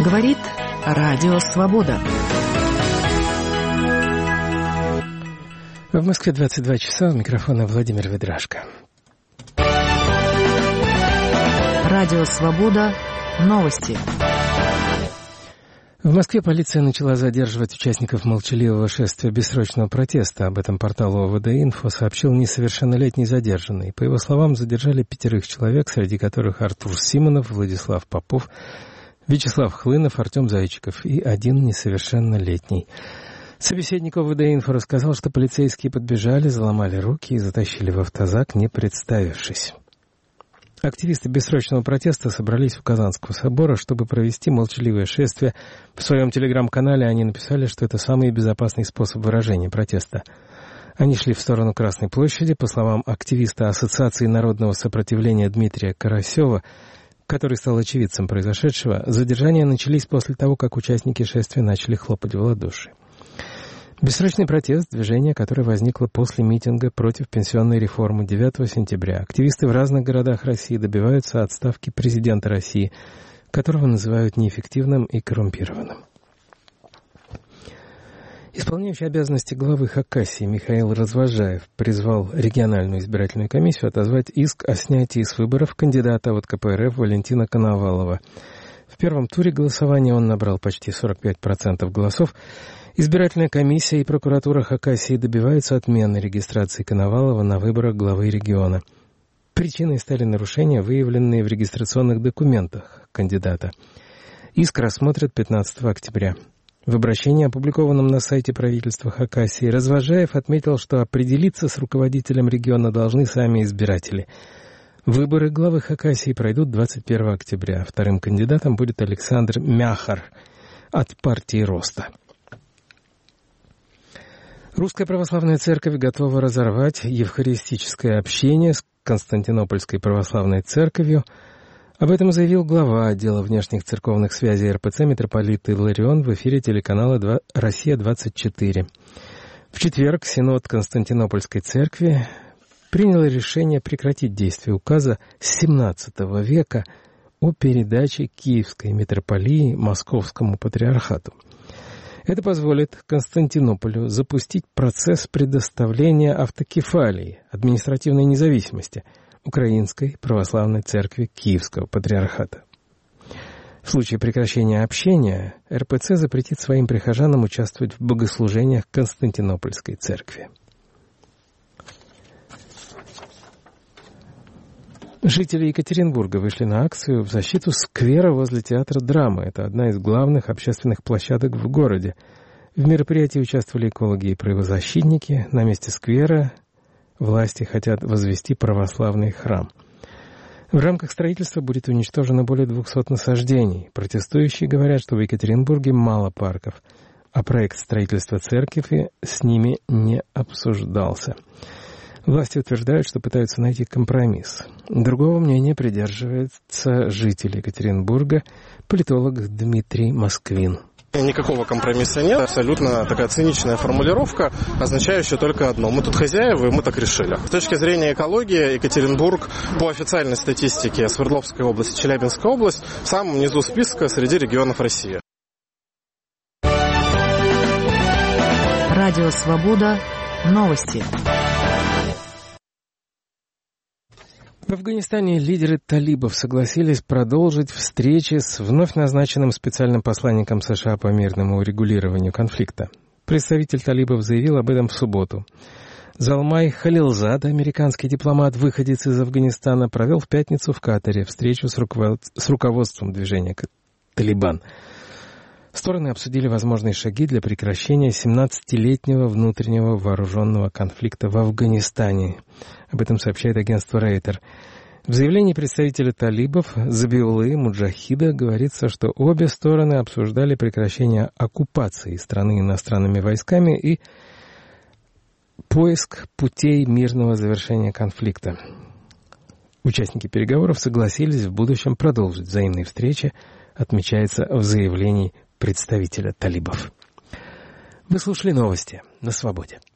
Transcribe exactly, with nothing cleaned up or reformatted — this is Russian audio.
Говорит Радио Свобода. В Москве двадцать два часа, у микрофона Владимир Ведрашко. Радио Свобода. Новости. В Москве полиция начала задерживать участников молчаливого шествия бессрочного протеста. Об этом портал ОВД-Инфо сообщил несовершеннолетний задержанный. По его словам, задержали пятерых человек, среди которых Артур Симонов, Владислав Попов, Вячеслав Хлынов, Артем Зайчиков и один несовершеннолетний. Собеседник ОВД-Инфо рассказал, что полицейские подбежали, заломали руки и затащили в автозак, не представившись. Активисты бессрочного протеста собрались у Казанского собора, чтобы провести молчаливое шествие. В своем телеграм-канале они написали, что это самый безопасный способ выражения протеста. Они шли в сторону Красной площади. По словам активиста Ассоциации народного сопротивления Дмитрия Карасева, который стал очевидцем произошедшего, задержания начались после того, как участники шествия начали хлопать в ладоши. Бессрочный протест – движение, которое возникло после митинга против пенсионной реформы девятого сентября. Активисты в разных городах России добиваются отставки президента России, которого называют неэффективным и коррумпированным. Исполняющий обязанности главы Хакасии Михаил Развожаев призвал региональную избирательную комиссию отозвать иск о снятии с выборов кандидата от ка пэ эр эф Валентина Коновалова. В первом туре голосования он набрал почти сорок пять процентов голосов. Избирательная комиссия и прокуратура Хакасии добиваются отмены регистрации Коновалова на выборах главы региона. Причиной стали нарушения, выявленные в регистрационных документах кандидата. Иск рассмотрят пятнадцатого октября. В обращении, опубликованном на сайте правительства Хакасии, Развожаев отметил, что определиться с руководителем региона должны сами избиратели. Выборы главы Хакасии пройдут двадцать первого октября. Вторым кандидатом будет Александр Мяхар от партии Роста. Русская православная церковь готова разорвать евхаристическое общение с Константинопольской православной церковью. Об этом заявил глава отдела внешних церковных связей эр пэ цэ митрополит Илларион в эфире телеканала «Россия-двадцать четыре». В четверг Синод Константинопольской церкви принял решение прекратить действие указа семнадцатого века о передаче Киевской митрополии Московскому патриархату. Это позволит Константинополю запустить процесс предоставления автокефалии, административной независимости Украинской православной церкви Киевского патриархата. В случае прекращения общения эр пэ цэ запретит своим прихожанам участвовать в богослужениях Константинопольской церкви. Жители Екатеринбурга вышли на акцию в защиту сквера возле театра драмы. Это одна из главных общественных площадок в городе. В мероприятии участвовали экологи и правозащитники. На месте сквера власти хотят возвести православный храм. В рамках строительства будет уничтожено более двухсот насаждений. Протестующие говорят, что в Екатеринбурге мало парков, а проект строительства церкви с ними не обсуждался. Власти утверждают, что пытаются найти компромисс. Другого мнения придерживается житель Екатеринбурга, политолог Дмитрий Москвин. Никакого компромисса нет. Абсолютно такая циничная формулировка, означающая только одно. Мы тут хозяева, и мы так решили. С точки зрения экологии, Екатеринбург по официальной статистике Свердловской области, Челябинская область в самом низу списка среди регионов России. Радио Свобода. Новости. В Афганистане лидеры талибов согласились продолжить встречи с вновь назначенным специальным посланником США по мирному урегулированию конфликта. Представитель талибов заявил об этом в субботу. Залмай Халилзад, американский дипломат, выходец из Афганистана, провел в пятницу в Катаре встречу с, руковод... с руководством движения «Талибан». Стороны обсудили возможные шаги для прекращения семнадцатилетнего внутреннего вооруженного конфликта в Афганистане. Об этом сообщает агентство Reuters. В заявлении представителя талибов Забиулы Муджахида говорится, что обе стороны обсуждали прекращение оккупации страны иностранными войсками и поиск путей мирного завершения конфликта. Участники переговоров согласились в будущем продолжить взаимные встречи, отмечается в заявлении представителя талибов. Вы слушали новости на Свободе.